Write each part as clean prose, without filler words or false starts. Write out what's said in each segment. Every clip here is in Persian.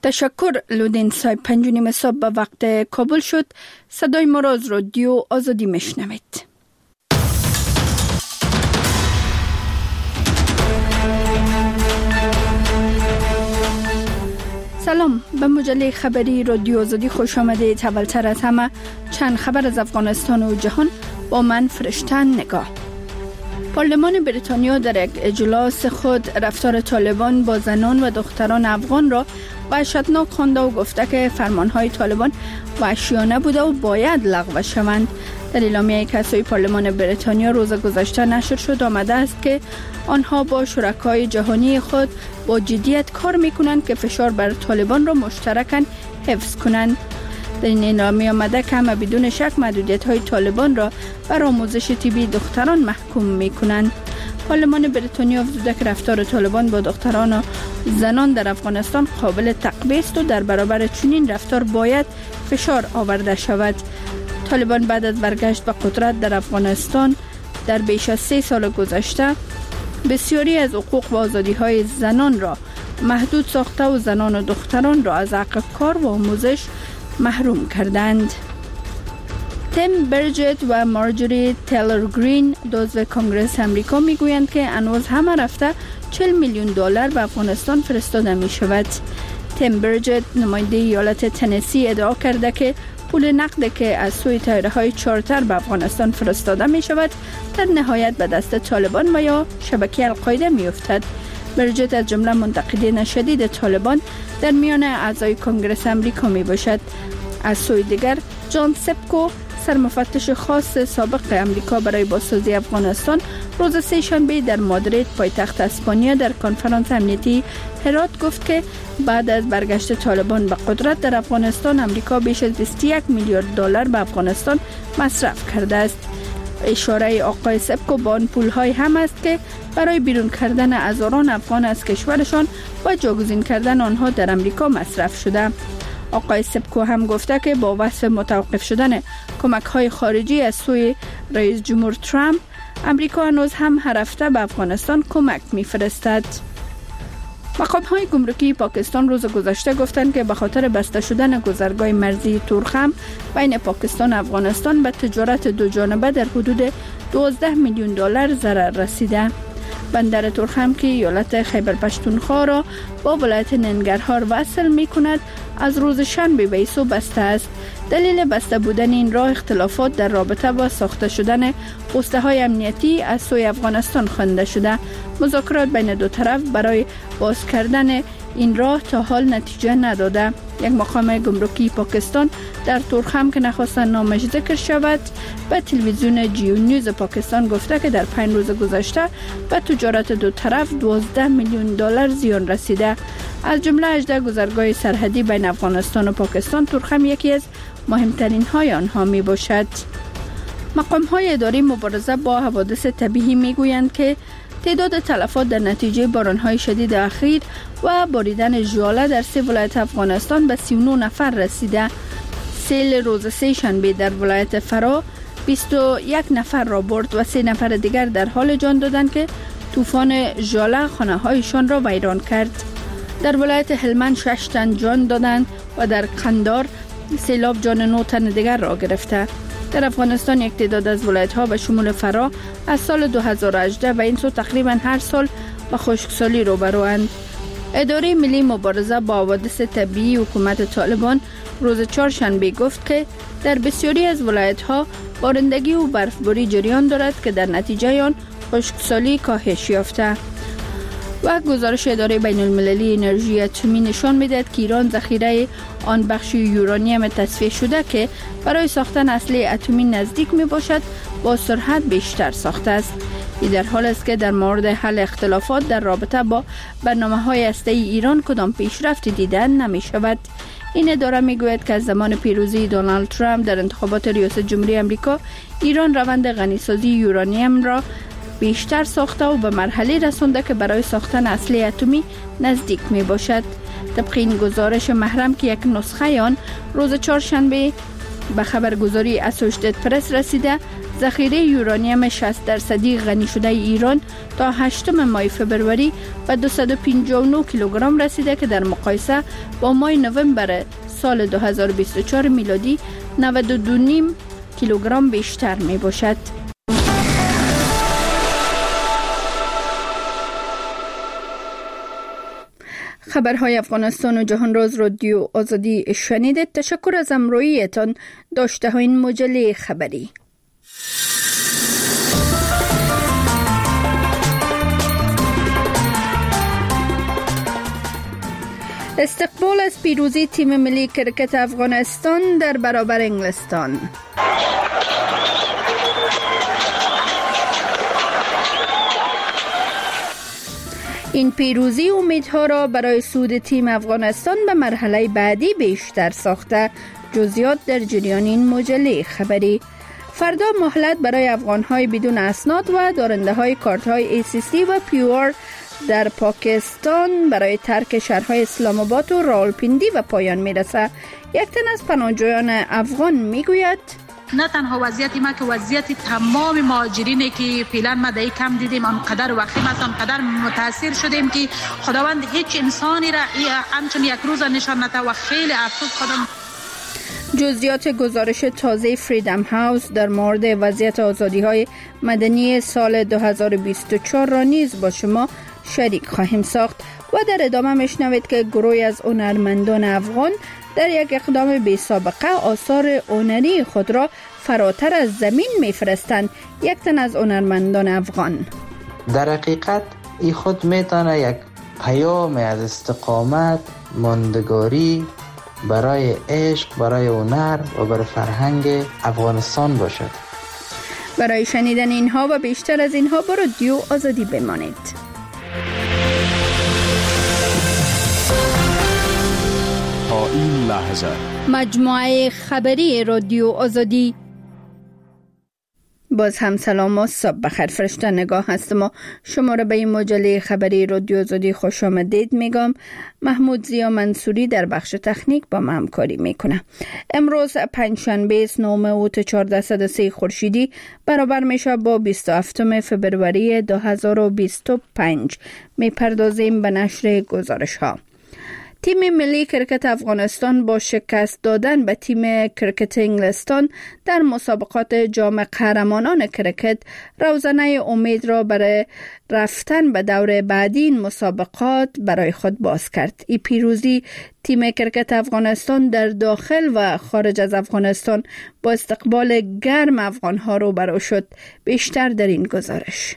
تشکر لودین صاحب. 5:30 صبح به وقت کابل شد. صدای ما را از رادیو آزادی میشنوید. سلام، به مجله خبری رادیو آزادی خوش آمدید. اولتر از همه چند خبر از افغانستان و جهان با من فرشته نگاه. پارلمان بریتانیا در یک اجلاس خود رفتار طالبان با زنان و دختران افغان را وحشتناک خوانده و گفته که فرمانهای طالبان وحشیانه بوده و باید لغو شوند. در اعلامیه که سوی پارلمان بریتانیا روز گذشته نشر شد آمده است که آنها با شرکای جهانی خود با جدیت کار میکنند که فشار بر طالبان را مشترکاً حفظ کنند. در این اعلامیه آمده که همه بدون شک محدودیت‌های طالبان را بر آموزش طبی دختران محکوم می‌کنند. پارلمان بریتانیا افزوده که رفتار طالبان با دختران و زنان در افغانستان قابل تعقیب است و در برابر چنین رفتار باید فشار آورده شود. طالبان بعد از برگشت به قدرت در افغانستان در بیش از 3 سال گذشته بسیاری از حقوق و آزادی‌های زنان را محدود ساخته و زنان و دختران را از حق کار و آموزش محروم کردند. تیم برجت و مارجوری تیلر گرین عضو کنگره آمریکا میگویند که هنوز همه رفته $40 میلیون به افغانستان فرستاده می شود. تیم برجت نماینده ایالت تنسی ادعا کرده که پول نقدی که از سوی طیاره‌های چارتر به افغانستان فرستاده می شود در نهایت به دست طالبان و یا شبکه القاعده می افتد. برجت از جمله منتقدین شدید طالبان در میان اعضای کنگره آمریکا می باشد. از سوی دیگر جان سپکو سرمفتش خاص سابق امریکا برای بازسازی افغانستان روز سه‌شنبه در مادرید پایتخت اسپانیا در کنفرانس امنیتی هرات گفت که بعد از برگشت طالبان به قدرت در افغانستان امریکا بیش از $21 میلیارد به افغانستان مصرف کرده است. اشاره آقای سپکو به آن پول‌های هم است که برای بیرون کردن هزاران افغان از کشورشان و جاگزین کردن آنها در امریکا مصرف شده. آقای سپکو هم گفته که با وصف متوقف شدن کمک‌های خارجی از سوی رئیس جمهور ترامپ، امریکا هنوز هم هر هفته به افغانستان کمک می‌فرستد. مقام‌های گمرکی پاکستان روز گذشته گفتند که به خاطر بسته شدن گذرگاه مرزی تورخم بین پاکستان و افغانستان به تجارت دو جانبه در حدود $12 میلیون ضرر رسیده. بندر تورخم که ایالت خیبر پشتونخوا را با ولایت ننگرهار وصل می کند از روز شنبه به ایسو بسته است. دلیل بسته بودن این راه اختلافات در رابطه با ساخته شدن پوسته های امنیتی از سوی افغانستان خوانده شده. مذاکرات بین دو طرف برای باز کردن این راه تا حال نتیجه نداده. یک مقام گمرکی پاکستان در تورخم که نخواستن نامش ذکر شود به تلویزیون جیو نیوز پاکستان گفته که در 5 روز گذشته به تجارت دو طرف $12 میلیون زیان رسیده. از جمله 18 گذرگاه سرحدی بین افغانستان و پاکستان تورخم یکی از مهمترین های آنها می باشد. مقام های اداری مبارزه با حوادث طبیعی می گویند که تعداد تلفات در نتیجه باران‌های شدید اخیر و باریدن ژاله در 3 ولایت افغانستان به 39 نفر رسیده. سیل روز سه‌شنبه در ولایت فرا 21 نفر را برد و 3 نفر دیگر در حال جان دادند که طوفان ژاله خانه‌هایشان را ویران کرد. در ولایت هلمند 6 تن جان دادند و در قندار سیلاب جان 9 تن دیگر را گرفته. در افغانستان یک تعداد از ولایت‌ها به شمول فرا از سال 2018 و این سو تقریبا هر سال با خشکسالی روبروند. اداره ملی مبارزه با حوادث طبیعی حکومت طالبان روز چهارشنبه گفت که در بسیاری از ولایت‌ها بارندگی و برفباری جریان دارد که در نتیجه آن خشکسالی کاهش یافته. و گزارش اداره بین المللی انرژی اتمی نشان می‌دهد که ایران ذخیره آن بخش یورانیم تصفیه شده که برای ساختن اسلحه اتمی نزدیک میباشد با سرعت بیشتر ساخته است. این در حال است که در مورد حل اختلافات در رابطه با برنامه‌های هسته‌ای ایران کدام پیشرفتی دیده نمی‌شود. این اداره میگوید که از زمان پیروزی دونالد ترامپ در انتخابات ریاست جمهوری آمریکا ایران روند غنیسازی یورانیم را بیشتر ساخته و به مرحله رسانده که برای ساختن اسلحه اتمی نزدیک می باشد. طبق این گزارش محرم که یک نسخه آن روز چهارشنبه به خبرگزاری اسوشیتد پرس رسیده ذخیره یورانیم 60% غنی شده ایران تا 8 ماه فبروری به 259 کیلوگرم رسیده که در مقایسه با ماه نوامبر سال 2024 میلادی 92.5 کیلوگرم بیشتر می باشد. خبرهای افغانستان و جهان راز رادیو آزادی شنیدید. تشکر از همراهیتان. داشته های این مجله خبری. استقبال از پیروزی تیم ملی کرکت افغانستان در برابر انگلستان. این پیروزی امیدها را برای صعود تیم افغانستان به مرحله بعدی بیشتر ساخته. جزئیات در جریان این مجله خبری. فردا مهلت برای افغان‌های بدون اسناد و دارنده‌های کارت‌های ACC و پیور در پاکستان برای ترک شهرهای اسلام آباد و راولپیندی و پایان میرسه. یک تن از پناهجویان افغان میگوید نه تنها وضعیت ما که وضعیت تمام مهاجرینی که فعلا ما در کم دیدیم آنقدر وخیم است، آنقدر متاثر شدیم که خداوند هیچ انسانی را همچون یک روز نشان نده و خیلی افسوس خودم. جزئیات گزارش تازه فریدم هاوس در مورد وضعیت آزادی‌های مدنی سال 2024 را نیز با شما شریک خواهیم ساخت و در ادامه میشنوید که گروهی از هنرمندان افغان در یک اقدام بی سابقه آثار هنری خود را فراتر از زمین میفرستند. یک تن از هنرمندان افغان: در حقیقت این خود میتونه یک پیام از استقامت، ماندگاری برای عشق، برای هنر و برای فرهنگ افغانستان باشد. برای شنیدن اینها و بیشتر از اینها با رادیو آزادی بمانید. تا این لحظه مجموعه خبری رادیو آزادی. باز هم سلام و صبح بخیر. فرشته نگاه هستم و شما را به این مجله خبری رادیو آزادی خوش آمدید میگم. محمود زیا منصوری در بخش تکنیک با ما همکاری میکنه. امروز پنجشنبه 9 اوت 1403 خورشیدی برابر میشه با 27 فبروری 2025. میپردازیم به نشر گزارش ها. تیم ملی کرکت افغانستان با شکست دادن به تیم کرکت انگلستان در مسابقات جام قهرمانان کرکت روزنه امید را برای رفتن به دور بعدی این مسابقات برای خود باز کرد. این پیروزی تیم کرکت افغانستان در داخل و خارج از افغانستان با استقبال گرم افغانها رو برو شد. بیشتر در این گزارش.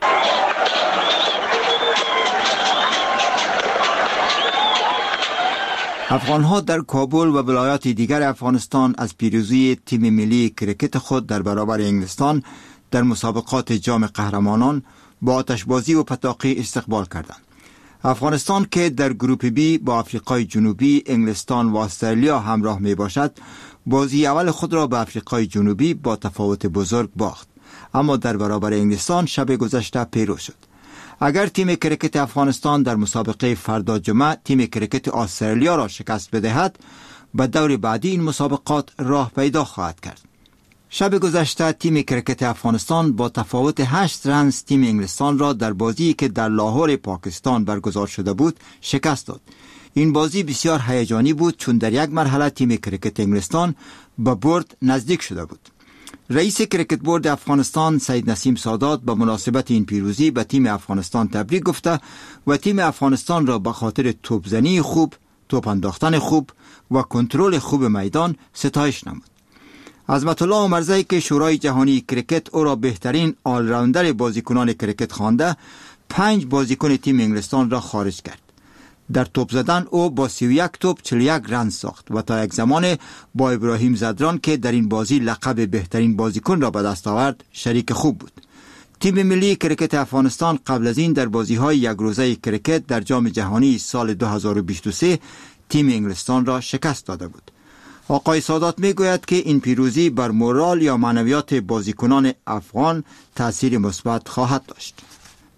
افغان‌ها در کابل و ولایات دیگر افغانستان از پیروزی تیم ملی کرکت خود در برابر انگلستان در مسابقات جام قهرمانان با آتشبازی و پتاقی استقبال کردند. افغانستان که در گروپ بی با آفریقای جنوبی، انگلستان و استرالیا همراه می باشد، بازی اول خود را به آفریقای جنوبی با تفاوت بزرگ باخت، اما در برابر انگلستان شب گذشته پیروز شد. اگر تیم کرکت افغانستان در مسابقه فردا جمعه تیم کرکت استرالیا را شکست بدهد، به دور بعدی این مسابقات راه پیدا خواهد کرد. شب گذشته تیم کرکت افغانستان با تفاوت 8 رنز تیم انگلستان را در بازی که در لاهور پاکستان برگزار شده بود شکست داد. این بازی بسیار هیجانی بود چون در یک مرحله تیم کرکت انگلستان به برد نزدیک شده بود. رئیس کرکت بورد افغانستان سید نسیم سادات به مناسبت این پیروزی به تیم افغانستان تبریک گفته و تیم افغانستان را به خاطر توپزنی خوب، توپ انداختن خوب و کنترل خوب میدان ستایش نمود. عظمت الله عمرزی که شورای جهانی کرکت او را بهترین آل راوندر بازیکنان کرکت خوانده، 5 بازیکن تیم انگلستان را خارج کرد. در توپ زدن او با 31 توپ 41 رنز ساخت و تا یک زمان با ابراهیم زدران که در این بازی لقب بهترین بازیکن را به دست آورد شریک خوب بود. تیم ملی کرکت افغانستان قبل از این در بازی‌های یک روزه کرکت در جام جهانی سال 2023 تیم انگلستان را شکست داده بود. آقای سادات میگوید که این پیروزی بر مورال یا معنویات بازیکنان افغان تأثیر مثبت خواهد داشت.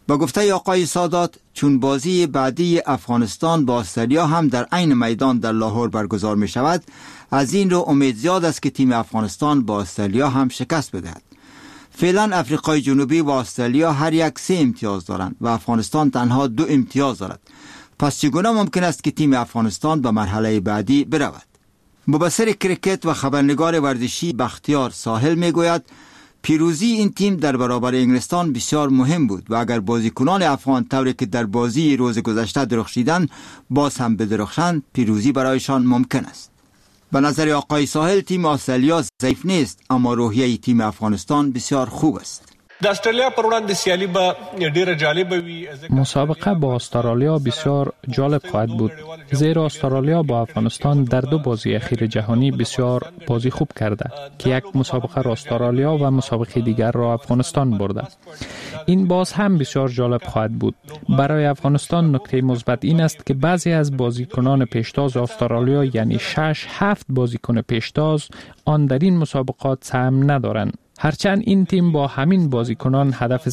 با گفته آقای سادات، چون بازی بعدی افغانستان با استرالیا هم در عین میدان در لاهور برگزار می شود، از این رو امید زیاد است که تیم افغانستان با استرالیا هم شکست بدهد. فعلا افریقای جنوبی و استرالیا هر یک 3 امتیاز دارند و افغانستان تنها 2 امتیاز دارد. پس چگونه ممکن است که تیم افغانستان به مرحله بعدی برود؟ مبصر کرکت و خبرنگار ورزشی بختیار ساحل می گوید پیروزی این تیم در برابر انگلستان بسیار مهم بود و اگر بازیکنان افغان طوری که در بازی روز گذشته درخشیدند باز هم بدرخشند، پیروزی برایشان ممکن است. به نظر آقای ساحل تیم استرالیا ضعیف نیست، اما روحیه تیم افغانستان بسیار خوب است. د استرالیا پر وړاندې سیالي به ډیره جالبه وي. مسابقه با استرالیا بسیار جالب خواهد بود، زیرا استرالیا با افغانستان در 2 بازی اخیر جهانی بسیار بازی خوب کرده که یک مسابقه را استرالیا و مسابقه دیگر را افغانستان برده. این باز هم بسیار جالب خواهد بود. برای افغانستان نکته مثبت این است که بعضی از بازیکنان پیشتاز استرالیا، یعنی 6-7 بازیکن پیشتاز، آن در این مسابقات سهم ندارند. هرچند این تیم با همین بازیکنان هدف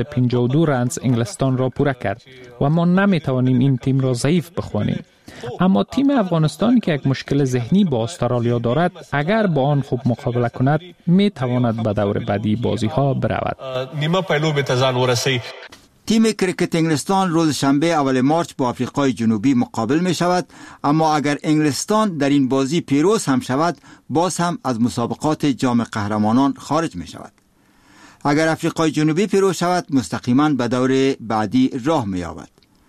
352 رنز انگلستان را پوره کرد و ما نمیتوانیم این تیم را ضعیف بخوانیم. اما تیم افغانستان که یک مشکل ذهنی با استرالیا دارد، اگر با آن خوب مقابله کند میتواند به دور بعدی بازی ها برود. نیمه پایلو به تزان ورسی. تیم کرکت انگلستان روز شنبه اول مارچ با افریقای جنوبی مقابل می شود، اما اگر انگلستان در این بازی پیروز هم شود باز هم از مسابقات جام قهرمانان خارج می شود. اگر افریقای جنوبی پیروز شود مستقیما به دور بعدی راه می یابد.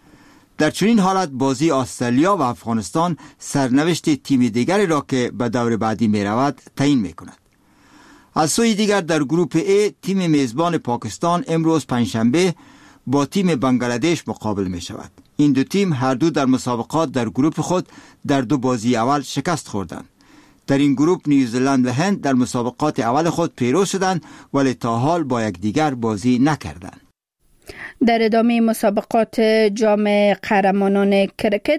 در چنین حالت بازی استرالیا و افغانستان سرنوشت تیم دیگری را که به دور بعدی می رود تعیین می کند. از سوی دیگر در گروپ A تیم میزبان پاکستان امروز پنجشنبه با تیم بنگلادش مقابل می شود. این 2 تیم هر دو در مسابقات در گروپ خود در 2 بازی اول شکست خوردند. در این گروپ نیوزلند و هند در مسابقات اول خود پیروز شدند ولی تا حال با یکدیگر بازی نکردند. در ادامه مسابقات جام قهرمانان کرکت،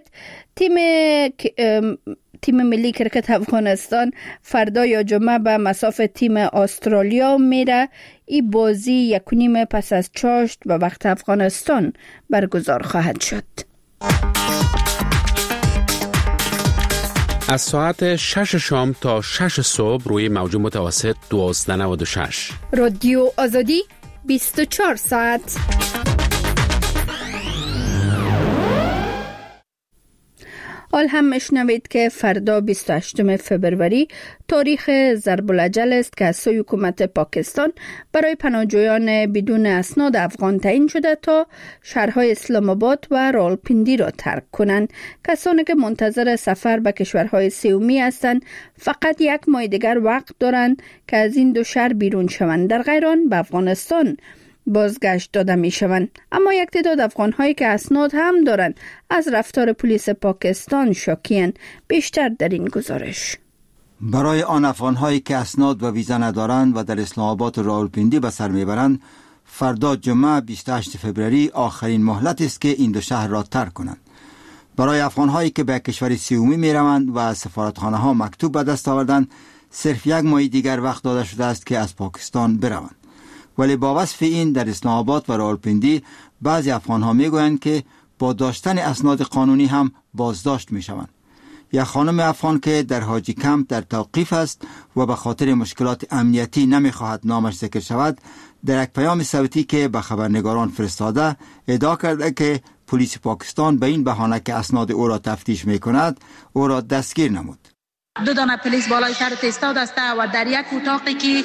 تیم ملی کرکت افغانستان فردا یا جمعه به مصاف تیم استرالیا میره. این بازی 1:30 پس از چاشت به وقت افغانستان برگزار خواهد شد. از ساعت 6 شام تا 6 صبح روی موج متوسط 1296 رادیو آزادی 24 ساعت. حال هم مشنوید که فردا 28 فبروری تاریخ ضرب الاجل است که از سوی حکومت پاکستان برای پناهجویان بدون اسناد افغان تعیین شده تا شهرهای اسلام آباد و راولپنڈی را ترک کنند. کسانی که منتظر سفر به کشورهای سومی هستند فقط 1 ماه دیگر وقت دارند که از این 2 شهر بیرون شوند. در غیر آن به افغانستان بازگشت داده می شوند. اما یک تعداد افغان هایی که اسناد هم دارند از رفتار پلیس پاکستان شاکی‌اند. بیشتر در این گزارش. برای آن افغان هایی که اسناد و ویزا ندارند و در اسلام آباد و راولپنڈی به سر میبرند، فردا جمعه 28 فوریه آخرین مهلت است که این 2 شهر را ترک کنند. برای افغان هایی که به کشور سومی می روند و از سفارتخانه ها مکتوب به دست آوردند، صرف 1 ماه دیگر وقت داده شده است که از پاکستان بروند. ولی با وصف این در اسلام آباد و راولپنڈی بعضی افغان ها می گویند که با داشتن اسناد قانونی هم بازداشت می شوند. یک خانم افغان که در حاجی کمپ در توقیف است و به خاطر مشکلات امنیتی نمی خواهد نامش ذکر شود، در یک پیام صوتی که به خبرنگاران فرستاده ادعا کرده که پلیس پاکستان به این بهانه که اسناد او را تفتیش می کند او را دستگیر نمود. 2 دانه پلیس بالای سرت ایستاده است و در یک اتاقی که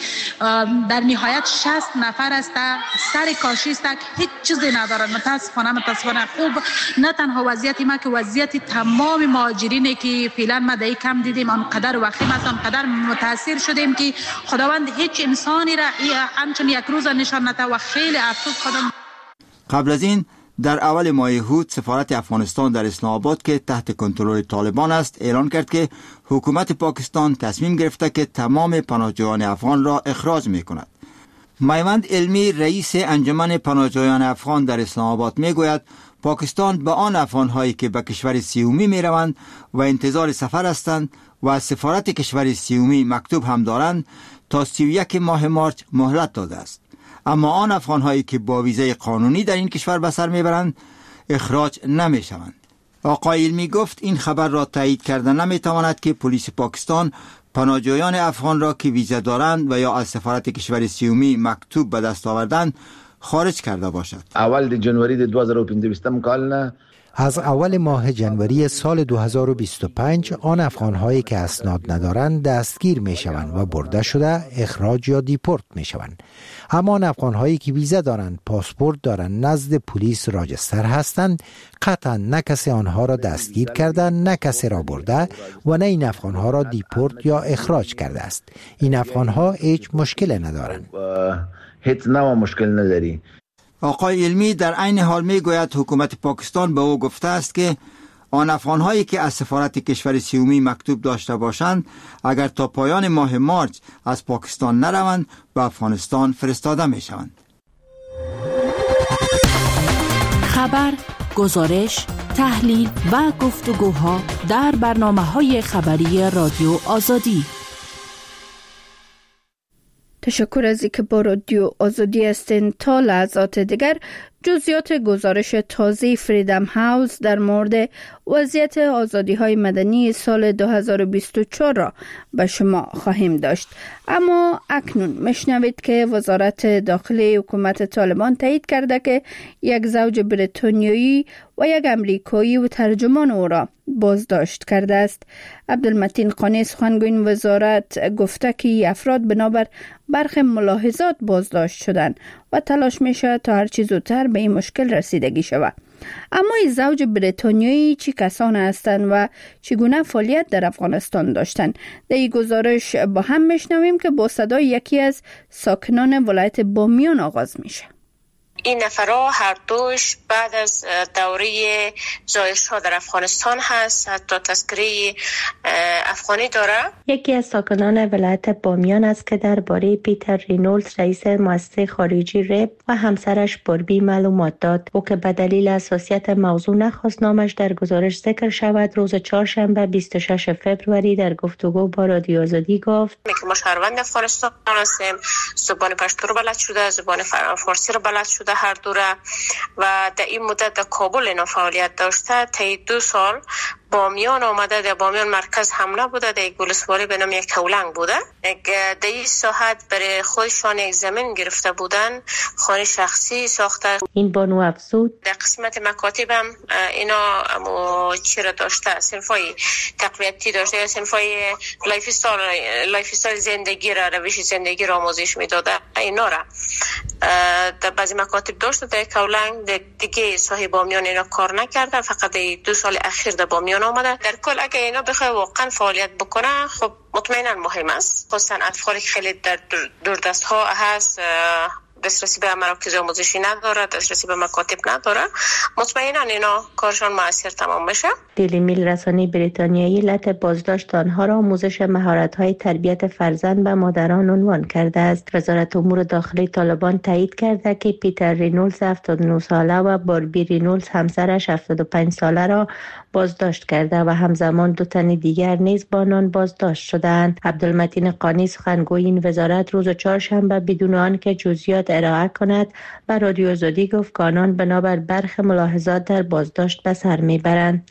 در نهایت 60 نفر است، سر کاشی است، هیچ چیزی ندارند. متاسفانه خوب نه تنها وضعیت ما که وضعیت تمام مهاجرینی که فعلا ما در کم دیدیم آنقدر وخیم است، آنقدر متاثر شدیم که خداوند هیچ انسانی را همچون 1 روز نشان نده و خیلی افسوس خودم. قبل از این در اول ماه هود سفارت افغانستان در اسلام آباد که تحت کنترل طالبان است اعلان کرد که حکومت پاکستان تصمیم گرفته که تمام پناهجویان افغان را اخراج می کند. میوند علمی رئیس انجمن پناهجویان افغان در اسلام آباد می گوید پاکستان به آن افغان هایی که به کشور سومی می روند و انتظار سفر هستند و از سفارت کشور سومی مکتوب هم دارند تا 31 ماه مارچ مهلت داده است. اما آن افغان‌هایی که با ویزای قانونی در این کشور به سر میبرند اخراج نمیشوند. آقای علمی گفت این خبر را تایید کردن نمیتواند که پلیس پاکستان پناهجویان افغان را که ویزا دارند و یا از سفارت کشور سیومی مکتوب به دست آوردند خارج کرده باشد. اول جنوری 2015 کال از اول ماه جنوری سال 2025 آن افغان‌هایی که اسناد ندارند دستگیر می‌شوند و برده شده اخراج یا دیپورت می‌شوند. اما آن افغان‌هایی که ویزا دارند، پاسپورت دارند، نزد پلیس راجستر هستند، قطعا نه کسی آنها را دستگیر کرده، نه کسی را برده و نه این افغان‌ها را دیپورت یا اخراج کرده است. این افغان‌ها هیچ مشکل ندارند. هیچ نوع مشکل نداری. آقای علمی در عین حال می گوید حکومت پاکستان به او گفته است که آن افغان‌هایی که از سفارت کشور سیومی مکتوب داشته باشند اگر تا پایان ماه مارچ از پاکستان نروند به افغانستان فرستاده می شوند. خبر، گزارش، تحلیل و گفتگوها در برنامه‌های خبری رادیو آزادی. تشکر از اینکه با رادیو آزادی هستین. تا لحظات دیگر جزئیات گزارش تازه فریدم هاوس در مورد وضعیت آزادی‌های مدنی سال 2024 را به شما خواهیم داشت. اما اکنون میشنوید که وزارت داخلی حکومت طالبان تایید کرده که یک زوج بریتانیایی و یک امریکایی و ترجمان او را بازداشت کرده است. عبدالمتین قانی سخنگوی وزارت گفته که افراد بنابر برخی ملاحظات بازداشت شدند و تلاش میشه تا هر چه زودتر به این مشکل رسیدگی شود. اما این زوج بریتانیایی چی کسان هستند و چگونه فعالیت در افغانستان داشتند؟ در این گزارش با هم میشنویم که با صدای یکی از ساکنان ولایت بامیان آغاز میشه. این نفرها هر دوش بعد از دوره زایش ها در افغانستان هست، حتی تذکره افغانی داره. یکی از ساکنان ولایت بامیان است که درباره پیتر رینولدز رئیس مؤسسه خارجی رب و همسرش باربی معلومات داد. او که به دلیل حساسیت موضوع نخواست نامش در گزارش ذکر شود، روز چهارشنبه 26 فوریه در گفتگو با رادیو آزادی گفت که ما شهروند افغانستان هستیم، زبان پشتو رو بلد شده، زبان فارسی رو بلد شده هر دوره و در این مدت در کابل اینا فعالیت داشته. تا 2 سال بامیان آمده، در بامیان مرکز حمله بوده، در گلسواری به نام یک کولنگ بوده. در این ساحت برای خودشان یک زمین گرفته بودن، خانه شخصی ساخته. این بانو افزود در قسمت مکاتب هم اینا چرا داشته، صنفای تقویتی داشته، صنفای لایف استایل زندگی را، روش زندگی را آموزش میداده. اینا را در بعضی مکاتب داشته. در کولنگ دیگه صاحب بامیان اینا کار نکرده، فقط 2 سال اخیر در بامیان آمده. در کل اگه اینا بخواه واقعا فعالیت بکنه، خب مطمئنا مهم است، خصوصا اطفالی که خیلی در دوردست ها هست، دسترسی به مراکز آموزشی نداره، دسترسی به مکاتب نداره، مطمئنا اینا کارشان مؤثر تمام بشه. دیلی میل رسانه بریتانیایی علت بازداشت آنها را آموزش مهارت‌های تربیت فرزند به مادران عنوان کرده است. وزارت امور داخلی طالبان تایید کرده که پیتر رینولدز 79 ساله و باربی رینولدز همسرش 75 ساله را بازداشت کرده و همزمان 2 تن دیگر نیز با آنان بازداشت شدند. عبدالمتین قانی سخنگوی این وزارت روز چهارشنبه بدون آنکه جزئیات ارائه کند به رادیو آزادی گفت که آنان بنابر برخی ملاحظات در بازداشت به سر میبرند.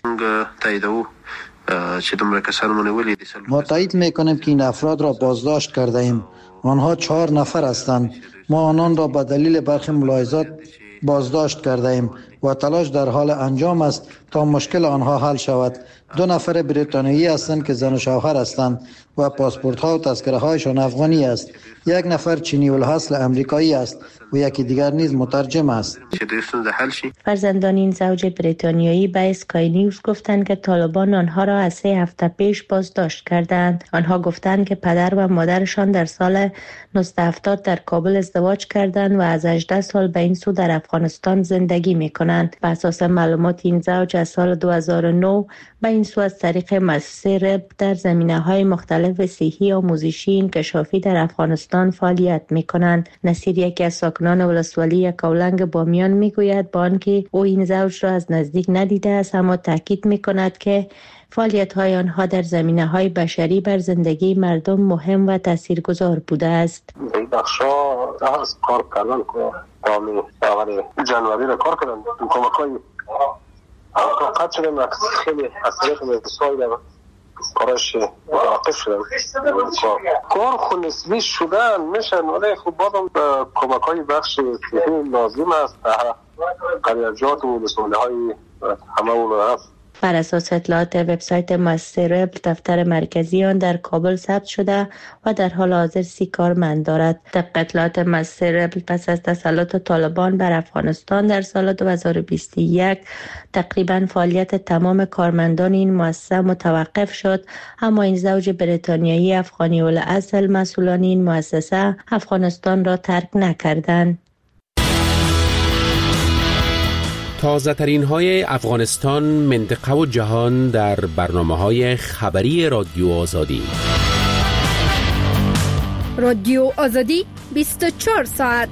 ما تایید میکنیم که این افراد را بازداشت کرده ایم. آنها 4 نفر هستند. ما آنان را به دلیل برخی ملاحظات بازداشت کرده ایم و تلاش در حال انجام است تا مشکل آنها حل شود. 2 نفر بریتانیایی هستند که زن و شوهر هستند و پاسپورت ها و تذکره هایشان افغانی است. 1 نفر چینی الاصل امریکایی است و یکی دیگر نیز مترجم است. فرزندان این زوج بریتانیایی به اسکای نیوز گفتند که طالبان آنها را از 3 هفته پیش بازداشت کردند. آنها گفتند که پدر و مادرشان در سال 1970 در کابل ازدواج کردند و از 18 سال به این سو در افغانستان زندگی می‌کنند. بر اساس معلومات این زوج از سال 2009 به این سو از طریق مؤسسه رب در زمینه‌های مختلف صحی، آموزشی، انکشافی در افغانستان فعالیت می‌کنند. نصیر یکی از ساکنان ولسوالی کولنگ بامیان میگوید با آنکه او این زوج را از نزدیک ندیده است، اما تاکید می‌کند که فعالیت‌های آنها در زمینه‌های بشری بر زندگی مردم مهم و تاثیرگذار بوده است. بخشا از کار کردن که تامی اول جنوری را کار کردن کمکای قد شدن و خیلی از طریق مدرسای در کارش واقف شدن کار خود نسبی شدن میشن ولی خب بازم کمکای بخش لازم است قریجات و رسانه های همه اون هست. بر اساس اطلاعات وبسایت مؤسسه ربل، دفتر مرکزی آن در کابل ثبت شده و در حال حاضر 30 کارمند دارد. طبق اطلاعات مؤسسه ربل، پس از تسلط طالبان بر افغانستان در سال 2021 تقریبا فعالیت تمام کارمندان این مؤسسه متوقف شد، اما این زوج بریتانیایی افغانی الاصل مسئولان این مؤسسه افغانستان را ترک نکردند. تازه ترین های افغانستان، منطقه و جهان در برنامه های خبری رادیو آزادی. رادیو آزادی 24 ساعت.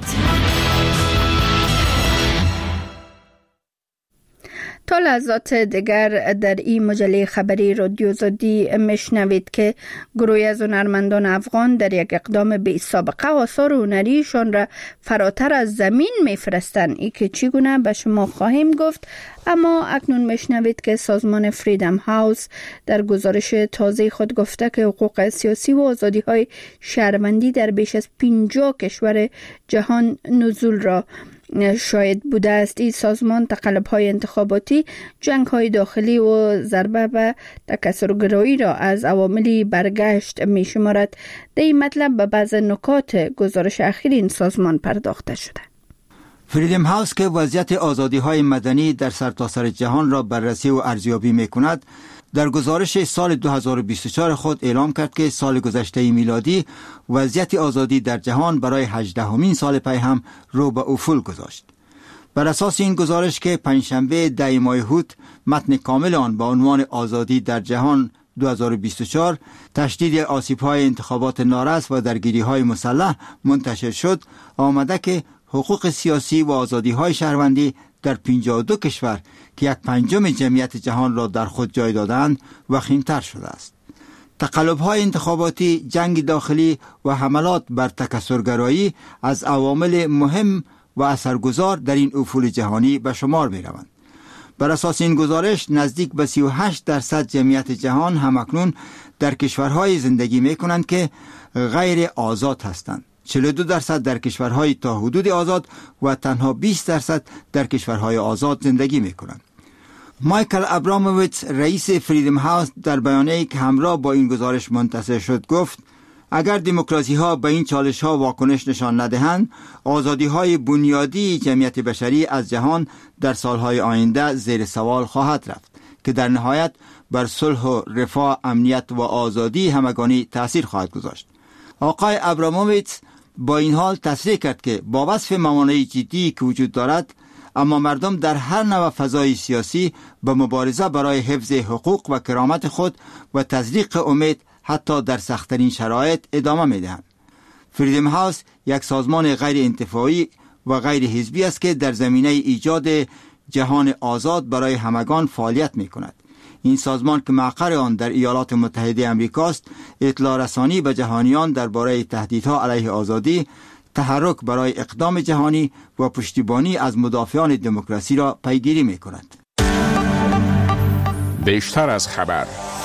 تا لحظات دیگر در این مجله خبری رادیو آزادی میشنوید که گروهی از هنرمندان افغان در یک اقدام بی سابقه آثار هنریشان را فراتر از زمین میفرستند. ای که چگونه به شما خواهیم گفت، اما اکنون میشنوید که سازمان فریدم هاوس در گزارش تازه خود گفته که حقوق سیاسی و آزادی‌های شهروندی در بیش از 50 کشور جهان نزول را شاهد بوده است. این سازمان تقلب‌های انتخاباتی، جنگ‌های داخلی و ضربه به تکثرگرایی را از عواملی برگشت می‌شمارد. در این مطلب به بعض نکات گزارش اخیر این سازمان پرداخته شده. فریدم هاوس که وضعیت آزادی‌های مدنی در سرتاسر جهان را بررسی و ارزیابی می‌کند، در گزارش سال 2024 خود اعلام کرد که سال گذشته میلادی وضعیت آزادی در جهان برای 18مین سال پی هم رو به افول گذاشت. بر اساس این گزارش که پنجشنبه 10 ماه هوت متن کامل آن با عنوان آزادی در جهان 2024 تشدید آسیب‌های انتخابات نارس و درگیری‌های مسلح منتشر شد، آمده که حقوق سیاسی و آزادی‌های شهروندی در 52 کشور که 1/5 جمعیت جهان را در خود جای دادند وخیم‌تر شده است. تقلب‌های انتخاباتی، جنگ داخلی و حملات بر تکثرگرایی از عوامل مهم و اثرگذار در این افول جهانی به شمار می‌روند. بر اساس این گزارش نزدیک به 38% جمعیت جهان همکنون در کشورهای زندگی می‌کنند که غیر آزاد هستند. 42% در کشورهای تا حدود آزاد و تنها 20% در کشورهای آزاد زندگی می‌کنند. مایکل ابراموویچ، رئیس فریدم هاوس، در بیانیه‌ای که همراه با این گزارش منتشر شد گفت: اگر دموکراسی‌ها به این چالش‌ها واکنش نشان ندهند، آزادی‌های بنیادی جمعیت بشری از جهان در سال‌های آینده زیر سوال خواهد رفت که در نهایت بر صلح و رفاه، امنیت و آزادی همگانی تأثیر خواهد گذاشت. آقای ابراموویچ با این حال تصریح کرد که با وصف موانع جدی که وجود دارد، اما مردم در هر نوع فضای سیاسی به مبارزه برای حفظ حقوق و کرامت خود و تزریق امید حتی در سخت‌ترین شرایط ادامه می‌دهند. فریدم هاوس یک سازمان غیر انتفاعی و غیر حزبی است که در زمینه ایجاد جهان آزاد برای همگان فعالیت می‌کند. این سازمان که مقر آن در ایالات متحده آمریکا است، اطلاع رسانی به جهانیان درباره تهدیدها علیه آزادی، تحرک برای اقدام جهانی و پشتیبانی از مدافعان دموکراسی را پیگیری می‌کند. بیشتر از خبر.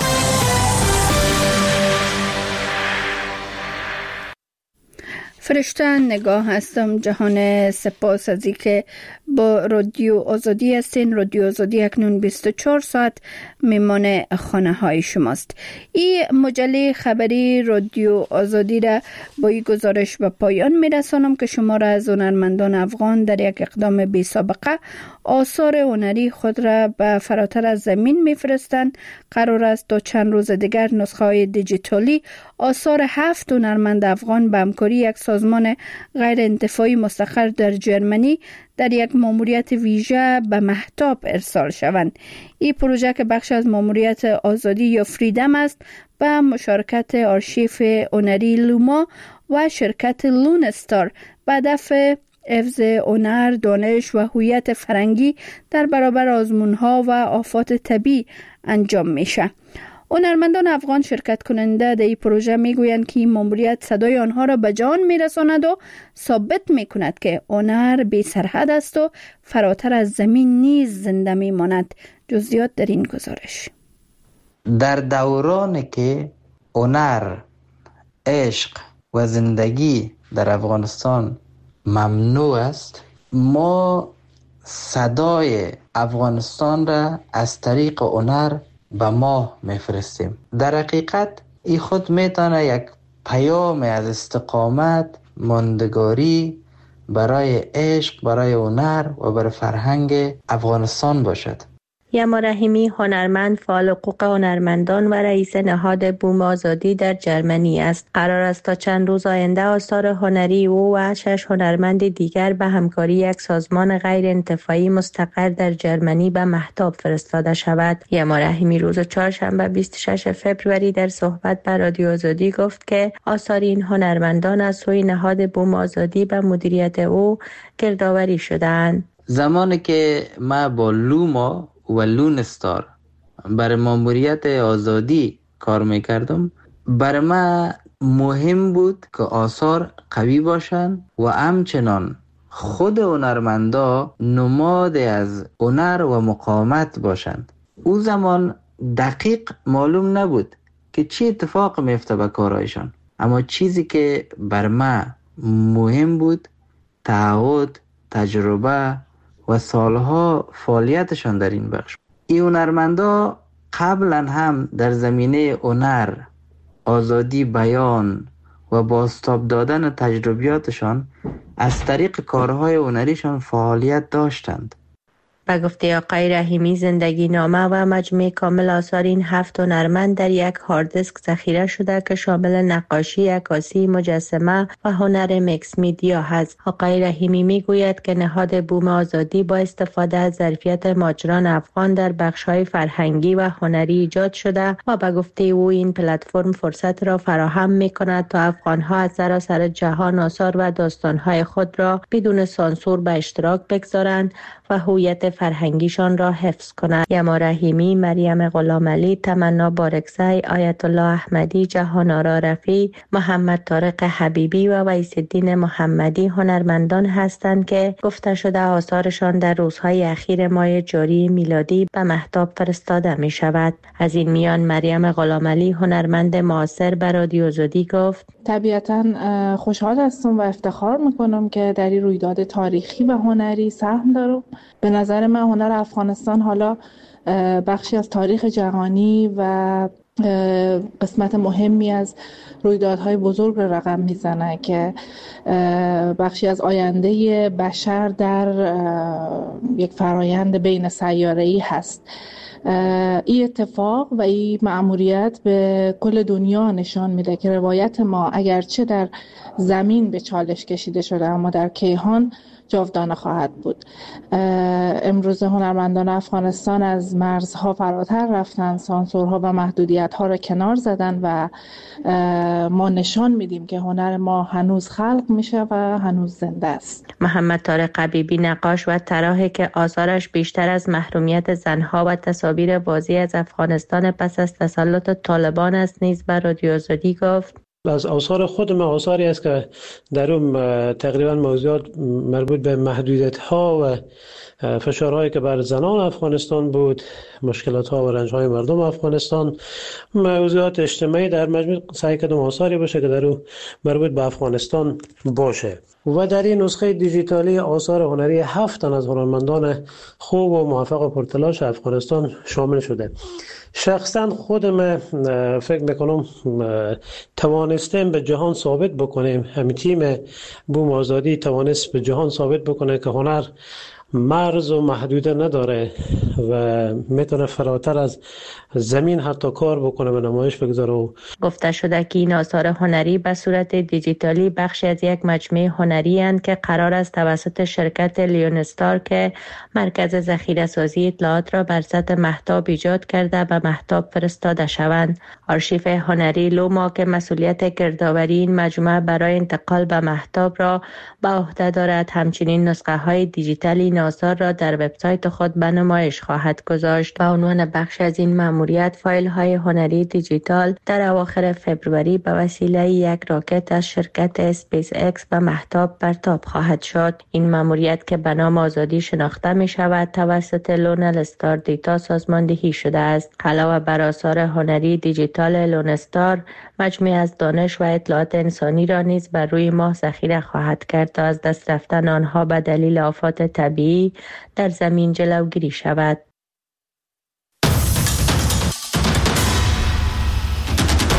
فرشته نگاه هستم. جهان سپاس از اینکه با رادیو آزادی هستین. رادیو آزادی اکنون 24 ساعت میمان خانه های شماست. این مجله خبری رادیو آزادی را با این گزارش به پایان میرسانم که شما را از هنرمندان افغان در یک اقدام بی سابقه آثار هنری خود را به فراتر از زمین میفرستند. قرار است تا چند روز دیگر نسخه های دیجیتالی آثار 7 هنرمند افغان به همکاری یک سازمان غیر انتفاعی مستقر در جرمنی در یک ماموریت ویژه به مهتاب ارسال شوند. این پروژه که بخش از ماموریت آزادی یا فریدم است، به مشارکت آرشیف هنری لوما و شرکت لونستار به هدف حفظ هنر، دانش و هویت فرهنگی در برابر آزمون‌ها و آفات طبیعی انجام میشه. هنرمندان افغان شرکت کننده در این پروژه میگویند که این ماموریت صدای آنها را به جان میرساند و ثابت میکند که هنر بی سرحد است و فراتر از زمین نیز زنده میماند. جزئیات در این گزارش. در دورانی که هنر، عشق و زندگی در افغانستان ممنوع است، ما صدای افغانستان را از طریق هنر به ماه میفرستیم. در حقیقت این خود میتونه یک پیام از استقامت، ماندگاری برای عشق، برای هنر و برای فرهنگ افغانستان باشد. یما رحیمی هنرمند، فعال حقوق هنرمندان و رئیس نهاد بوم آزادی در جرمنی است. قرار است تا چند روز آینده آثار هنری او و 6 هنرمند دیگر به همکاری یک سازمان غیر انتفاعی مستقر در جرمنی به مهتاب فرستاده شود. یما رحیمی روز چهارشنبه 26 فوریه در صحبت با رادیو آزادی گفت که آثار این هنرمندان از سوی نهاد بوم آزادی به مدیریت او گردآوری شدند. زمانی که ما با لوما و لون استار برای ماموریت آزادی کار میکردم، برای ما مهم بود که آثار قوی باشن و همچنان خود هنرمندا نماد از هنر و مقاومت باشند. او زمان دقیق معلوم نبود که چی اتفاق میفته به کارایشان، اما چیزی که بر ما مهم بود تعهد، تجربه و سالها فعالیتشان در این بخش. این هنرمندا قبلا هم در زمینه هنر، آزادی بیان و بازتاب دادن تجربیاتشان از طریق کارهای هنریشان فعالیت داشتند. به گفته آقای رحیمی، زندگی نامه و مجموعه کامل آثار این 7 هنرمند در یک هارد دیسک ذخیره شده که شامل نقاشی، عکاسی، مجسمه و هنر میکس میدیا است. آقای رحیمی میگوید که نهاد بوم آزادی با استفاده از ظرفیت ماجران افغان در بخش‌های فرهنگی و هنری ایجاد شده و به گفته او این پلتفرم فرصت را فراهم می‌کند تا افغان‌ها از سراسر جهان آثار و داستان‌های خود را بدون سانسور به اشتراک بگذارند و هویت فرهنگیشان را حفظ کنند. یما رحیمی، مریم غلامعلی، تمنا بارکزی، آیت الله احمدی، جهان‌آرا رفیع، محمد طارق حبیبی و ویس الدین محمدی هنرمندان هستند که گفته شده آثارشان در روزهای اخیر ماه جاری میلادی به مهتاب فرستاده می شود. از این میان مریم غلامعلی هنرمند معاصر به رادیو آزادی گفت: طبیعتاً خوشحال هستم و افتخار میکنم که در این رویداد تاریخی و هنری سهم دارم. به نظر من هنر افغانستان حالا بخشی از تاریخ جهانی و قسمت مهمی از رویدادهای بزرگ را رقم میزنه که بخشی از آینده بشر در یک فرایند بین سیاره‌ای هست. این اتفاق و این مأموریت به کل دنیا نشان میده که روایت ما اگرچه در زمین به چالش کشیده شده اما در کیهان جاودانه خواهد بود. امروز هنرمندان افغانستان از مرزها فراتر رفتن، سانسورها و محدودیت‌ها را کنار زدن و ما نشان میدیم که هنر ما هنوز خلق میشه و هنوز زنده است. محمد طارق حبیبی، نقاش و طراحی که آثارش بیشتر از محرومیت زنها و تصاویر بازی از افغانستان پس از تسلط طالبان است، نیز به رادیو آزادی گفت: از آثار خودم آثاری است که در اون تقریبا موضوعات مربوط به محدودیت‌ها و فشارهایی که بر زنان افغانستان بود، مشکلات‌ها و رنج‌های مردم افغانستان، موضوعات اجتماعی در مجموع سعی کردم آثاری باشه که در اون مربوط به افغانستان باشه. و در این نسخه دیجیتالی آثار هنری 7 تن از هنرمندان خوب و موفق و پرتلاش افغانستان شامل شده. شخصا خودم فکر میکنم توانستیم به جهان ثابت بکنیم، همین تیم بوم آزادی توانست به جهان ثابت بکنه که هنر مرز و محدوده نداره و میتونه فراتر از زمین حتی کار بکنه و نمایش بگذاره. گفته شده که این آثار هنری به صورت دیجیتالی بخشی از یک مجموعه هنری اند که قرار است توسط شرکت لیونستار که مرکز ذخیره سازی اطلاعات را بر سطح مهتاب ایجاد کرده به مهتاب فرستاده شوند. آرشیف هنری لوما که مسئولیت گردآوری این مجموعه برای انتقال به مهتاب را به عهده دارد، همچنین نسخه های دیجیتالی آثار را در وبسایت خود به نمایش خواهد گذاشت. به عنوان بخش از این مأموریت فایل های هنری دیجیتال در اواخر فبروری به وسیله یک راکت از شرکت اسپیس اکس به مهتاب پرتاب خواهد شد. این مأموریت که به نام آزادی شناخته می شود توسط لونل استار دیتا سازماندهی شده است. علاوه بر آثار هنری دیجیتال، لون استار مجموعه از دانش و اطلاعات انسانی را نیز بر روی ماه ذخیره خواهد کرد تا از دست رفتن آنها به دلیل آفات طبیعی در زمین جلوگیری شود.